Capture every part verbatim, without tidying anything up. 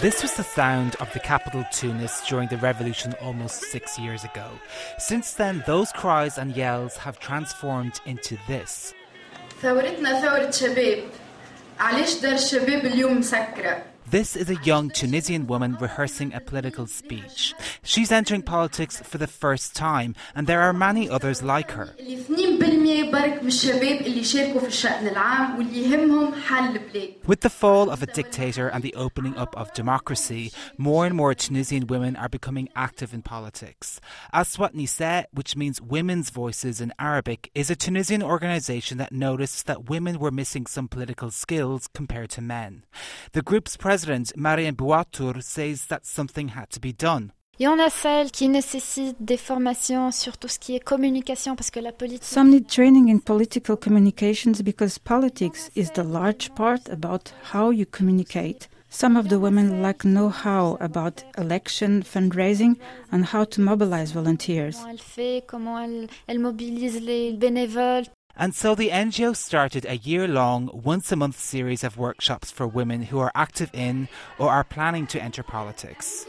This was the sound of the capital Tunis during the revolution almost six years ago. Since then, those cries and yells have transformed into this. ثورتنا ثورة شباب. علاش دار الشباب اليوم مسكرة. This is a young Tunisian woman rehearsing a political speech. She's entering politics for the first time, and there are many others like her. With the fall of a dictator and the opening up of democracy, more and more Tunisian women are becoming active in politics. Aswat Nisa, which means Women's Voices in Arabic, is a Tunisian organisation that noticed that women were missing some political skills compared to men. The group's president President Mariam Bouatour says that something had to be done. Il y en a celles qui nécessitent des formations sur tout ce qui est communication parce que la politique. Some need training in political communications because politics is the large part about how you communicate. Some of the women lack know-how about election fundraising and how to mobilize volunteers. Comment elle fait, comment elle, elle mobilise les bénévoles. And so the N G O started a year-long, once-a-month series of workshops for women who are active in or are planning to enter politics.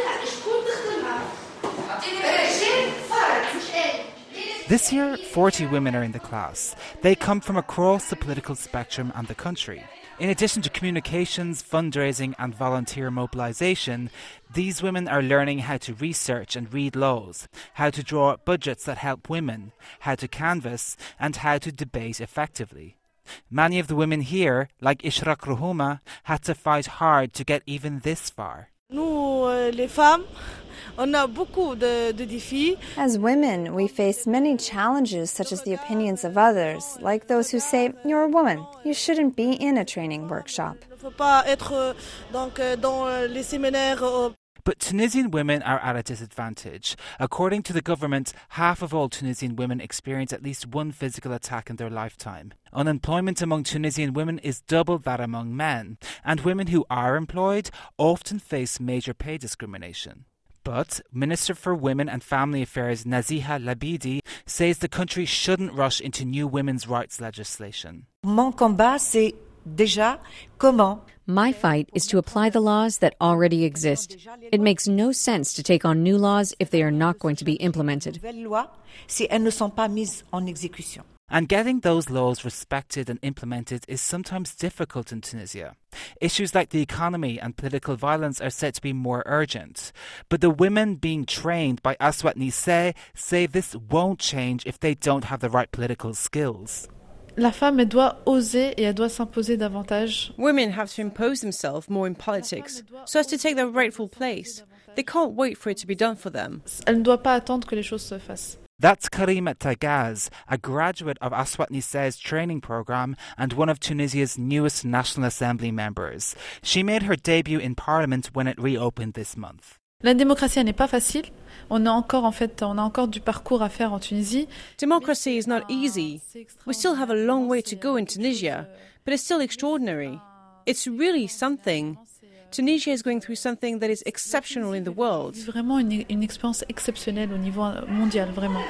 This year, forty women are in the class. They come from across the political spectrum and the country. In addition to communications, fundraising and volunteer mobilisation, these women are learning how to research and read laws, how to draw up budgets that help women, how to canvass and how to debate effectively. Many of the women here, like Ishraq Ruhuma, had to fight hard to get even this far. Nous, les femmes, on a beaucoup de, de défis. As women, we face many challenges such as the opinions of others, like those who say, "You're a woman, you shouldn't be in a training workshop." Il ne faut pas être donc, dans les séminaires. But Tunisian women are at a disadvantage. According to the government, half of all Tunisian women experience at least one physical attack in their lifetime. Unemployment among Tunisian women is double that among men, and women who are employed often face major pay discrimination. But Minister for Women and Family Affairs Naziha Labidi says the country shouldn't rush into new women's rights legislation. Mon combat, c'est déjà comment. My fight is to apply the laws that already exist. It makes no sense to take on new laws if they are not going to be implemented. And getting those laws respected and implemented is sometimes difficult in Tunisia. Issues like the economy and political violence are said to be more urgent. But the women being trained by Aswat Nisa say this won't change if they don't have the right political skills. La femme, elle doit oser et elle doit s'imposer davantage. Women have to impose themselves more in politics so as to take their rightful place. They can't wait for it to be done for them. Elle ne doit pas attendre que les choses se fassent. That's Karima Tagaz, a graduate of Aswat Nisa's training programme and one of Tunisia's newest National Assembly members. She made her debut in Parliament when it reopened this month. La démocratie n'est pas facile. On a encore en fait, on a encore du parcours à faire en Tunisie. Democracy is not easy. We still have a long way to go in Tunisia, but it's still extraordinary. It's really something. Tunisia is going through something that is exceptional in the world. C'est vraiment une, une expérience exceptionnelle au niveau mondial, vraiment.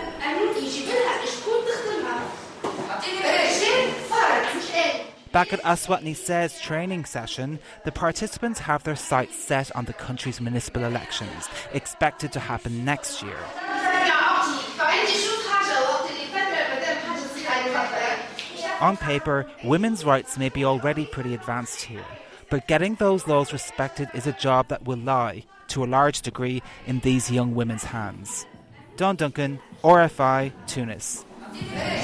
Back at Aswat Nisa's training session, the participants have their sights set on the country's municipal elections, expected to happen next year. On paper, women's rights may be already pretty advanced here, but getting those laws respected is a job that will lie, to a large degree, in these young women's hands. Dawn Duncan, R F I, Tunis.